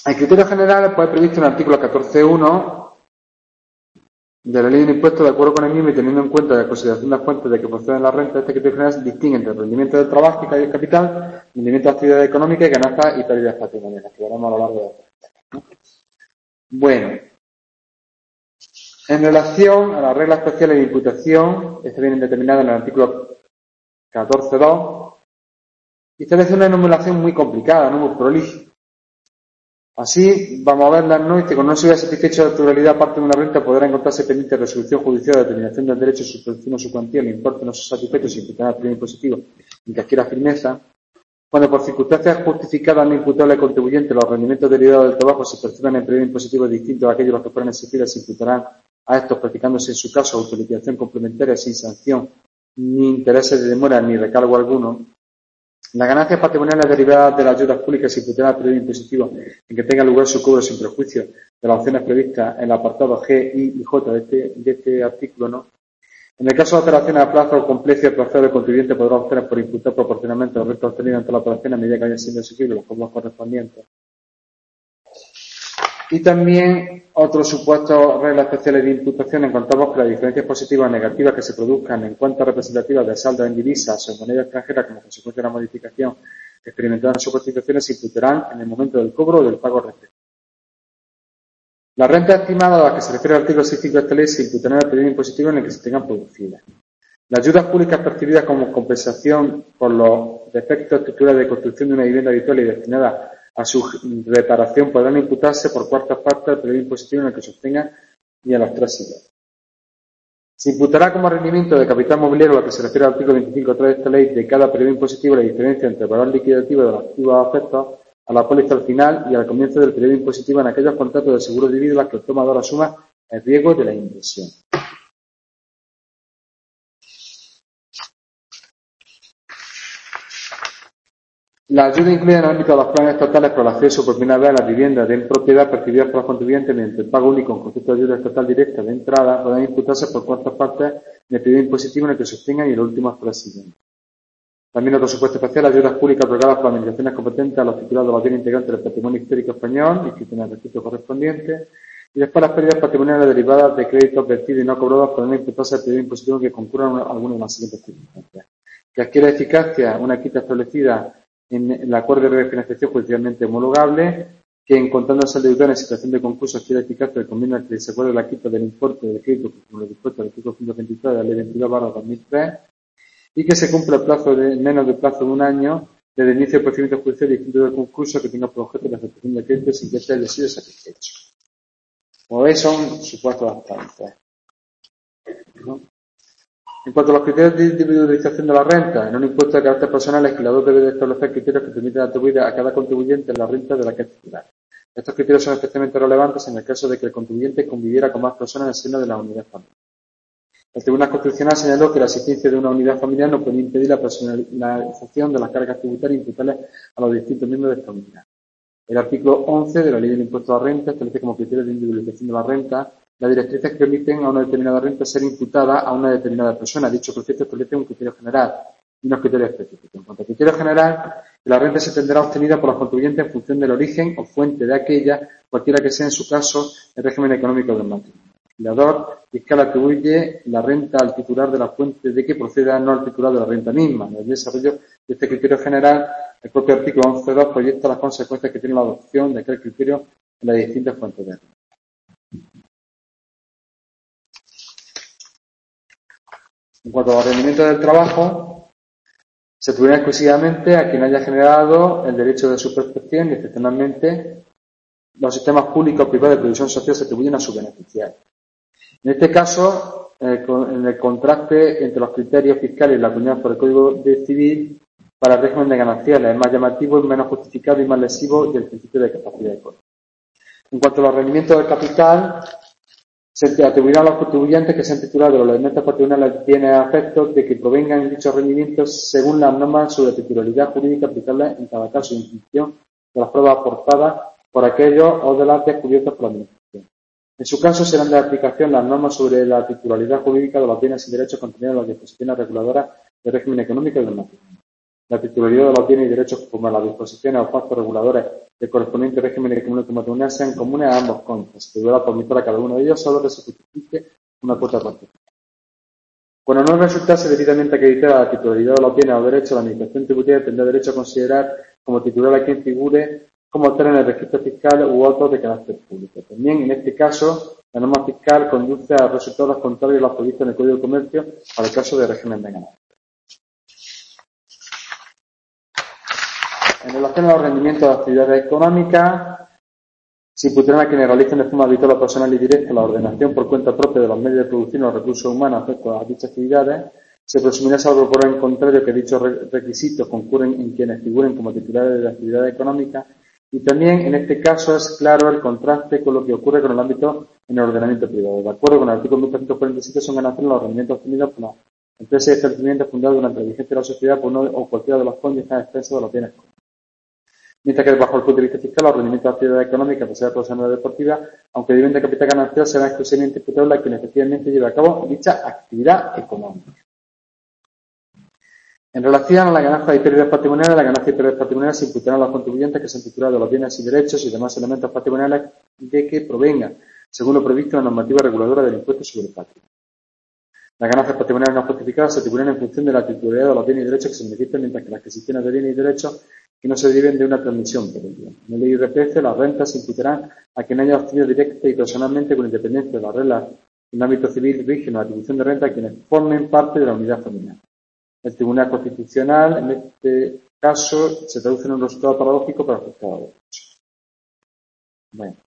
El criterio general pues, es previsto en el artículo 14.1 de la Ley de Impuestos, de acuerdo con el mismo y teniendo en cuenta la consideración de las fuentes de que proceden las rentas. Este criterio general distingue entre rendimiento del trabajo y capital, rendimiento de actividad económica y ganancias y pérdidas patrimoniales, que veremos a lo largo de la ¿no? Bueno, en relación a las reglas especiales de imputación, estas vienen determinadas en el artículo 14.2, y establece una enumeración muy complicada, no muy prolija. Así, vamos a verlas, ¿no? Dice, cuando no se vea satisfecho de naturalidad parte de una renta, podrá encontrarse pendiente de resolución judicial de determinación del derecho, su producción o su cuantía, el importe no sea satisfecho, se imputará el primer impositivo en que adquiera firmeza. Cuando por circunstancias justificadas no imputable al contribuyente los rendimientos derivados del trabajo se perciban en periodo impositivo distintos a aquellos los que fueran exigidos, se imputarán a estos, practicándose en su caso autoliquidación complementaria sin sanción, ni intereses de demora, ni recargo alguno. Las ganancias patrimoniales derivadas de las ayudas públicas se imputarán al periodo impositivo en que tenga lugar su cobro sin perjuicio de las opciones previstas en el apartado G, I y J de este artículo, ¿no? En el caso de operaciones a plazo o con precio, el plazo del contribuyente podrá obtener por imputar proporcionalmente los restos obtenidos ante la operación a medida que vayan siendo exigibles los cobros correspondientes. Y también otros supuestos reglas especiales de imputación encontramos que las diferencias positivas o negativas que se produzcan en cuentas representativas de saldo en divisas o en moneda extranjera como consecuencia de la modificación experimentada en sus constituciones se imputarán en el momento del cobro o del pago respectivo. Las rentas estimadas a las que se refiere el artículo 6.5 de esta ley se imputarán al periodo impositivo en el que se tengan producidas. Las ayudas públicas percibidas como compensación por los defectos estructurales de construcción de una vivienda habitual y destinadas a su reparación podrán imputarse por cuartas partes al periodo impositivo en el que se obtengan y a los 3 siguientes. Se imputará como rendimiento de capital mobiliario, a lo que se refiere al artículo 25.3 de esta ley, de cada periodo impositivo la diferencia entre el valor liquidativo de los activos afectos a la póliza al final y al comienzo del periodo impositivo en aquellos contratos de seguro de vida en los que el tomador asuma el riesgo de la inversión. La ayuda incluye en el ámbito de los planes estatales por el acceso por primera vez a las viviendas de propiedad percibidas por los contribuyentes mediante el pago único en concepto de ayuda estatal directa de entrada podrán imputarse por cuartas partes del periodo impositivo en el que se obtengan y en los últimos 3 siguientes. También otro supuesto especial, ayudas públicas otorgadas por las administraciones competentes a los titulados de los bienes integrantes del patrimonio histórico español, inscritos en el registro correspondiente, y después las pérdidas patrimoniales derivadas de créditos vertidos y no cobrados podrán imputarse al periodo impositivo que concurran algunas de las siguientes circunstancias. Que adquiere eficacia una quita establecida en el acuerdo de refinanciación judicialmente homologable, que encontrándose el deudor en situación de concurso adquiere eficacia el convenio al que se acuerde la quita del importe del crédito como lo dispuesto en el artículo 123 de la Ley 22/2003, y que se cumpla el plazo de menos del plazo de un año desde el inicio del procedimiento judicial distinto del concurso que tenga por objeto la ejecución del crédito sin que éste haya sido satisfecho. Como veis, son supuestos bastantes, ¿no? En cuanto a los criterios de individualización de la renta, en un impuesto de carácter personal, el legislador debe de establecer criterios que permitan atribuir a cada contribuyente la renta de la que es titular. Estos criterios son especialmente relevantes en el caso de que el contribuyente conviviera con más personas en el seno de la unidad familiar. El Tribunal Constitucional señaló que la existencia de una unidad familiar no puede impedir la personalización de las cargas tributarias imputables a los distintos miembros de esta unidad. El artículo 11 de la Ley del Impuesto a la Renta establece como criterio de individualización de la renta las directrices que permiten a una determinada renta ser imputada a una determinada persona. Dicho precepto establece un criterio general y unos criterios específicos. En cuanto al criterio general, la renta se tendrá obtenida por los contribuyentes en función del origen o fuente de aquella, cualquiera que sea en su caso el régimen económico del matrimonio. El legislador fiscal atribuye la renta al titular de la fuente de que proceda, no al titular de la renta misma. En el desarrollo de este criterio general, el propio artículo 11.2 proyecta las consecuencias que tiene la adopción de aquel criterio en las distintas fuentes de renta. En cuanto a los rendimientos del trabajo, se atribuirán exclusivamente a quien haya generado el derecho de su percepción y, excepcionalmente, los sistemas públicos o privados de previsión social se atribuyen a sus beneficiarios. En este caso, en el contraste entre los criterios fiscales y la acuñados por el Código Civil para el régimen de gananciales es más llamativo, es menos justificado y más lesivo del principio de capacidad económica. En cuanto a los rendimientos del capital, se atribuirán a los contribuyentes que sean titulares de los elementos patrimoniales bienes a efectos de que provengan dichos rendimientos según las normas sobre titularidad jurídica aplicables en cada caso, en función de las pruebas aportadas por aquellos o de las descubiertas por la Administración. En su caso, serán de aplicación las normas sobre la titularidad jurídica de los bienes y derechos contenidos en las disposiciones reguladoras del régimen económico y del matrimonio. La titularidad de los bienes y derechos, como las disposiciones o pactos reguladores del correspondiente régimen de comunidad matrimonial sean comunes a ambos cónyuges. Se deberá permitir a cada uno de ellos solo que se justifique una cuota participativa. Cuando no resultase debidamente acreditada la titularidad de los bienes o derechos, la Administración tributaria tendrá derecho a considerar como titular a quien figure como autor en el registro fiscal u otros de carácter público. También, en este caso, la norma fiscal conduce a resultados contrarios a los previstos en el Código de Comercio para el caso de régimen de ganancias. En relación a los rendimientos de actividades económicas, se imputarán a quienes realicen de forma habitual o personal y directa la ordenación por cuenta propia de los medios de producción y los recursos humanos afectos a dichas actividades. Se presumirá, salvo por el contrario, que dichos requisitos concurren en quienes figuren como titulares de actividades económicas. Y también, en este caso, es claro el contraste con lo que ocurre con el ámbito en el ordenamiento privado. De acuerdo con el artículo 1347, son ganancias los rendimientos obtenidos por las empresas y establecimientos fundados durante la vigencia de la sociedad por uno o cualquiera de los cónyuges a expenso de los bienes comunes. Mientras que bajo el punto de vista fiscal, los rendimientos de actividad económica, por ser profesional o deportiva, aunque deben de capital ganancial, serán exclusivamente imputables a quien efectivamente lleve a cabo dicha actividad económica. En relación a las ganancias y pérdidas patrimoniales, las ganancias y pérdidas patrimoniales se imputarán a los contribuyentes que se han titulado de los bienes y derechos y demás elementos patrimoniales de que provengan, según lo previsto en la normativa reguladora del impuesto sobre el patrimonio. Las ganancias patrimoniales no justificadas se atribuirán en función de la titularidad de los bienes y derechos que se manifiesten, mientras que las adquisiciones de bienes y derechos que no se deriven de una transmisión previa. En el IRPF, las rentas se imputarán a quien haya obtenido directa y personalmente, con independencia de las reglas en el ámbito civil, rigen la atribución de renta a quienes formen parte de la unidad familiar. El Tribunal Constitucional, en este caso, se traduce en un resultado paradójico para afectar a los derechos. Bueno.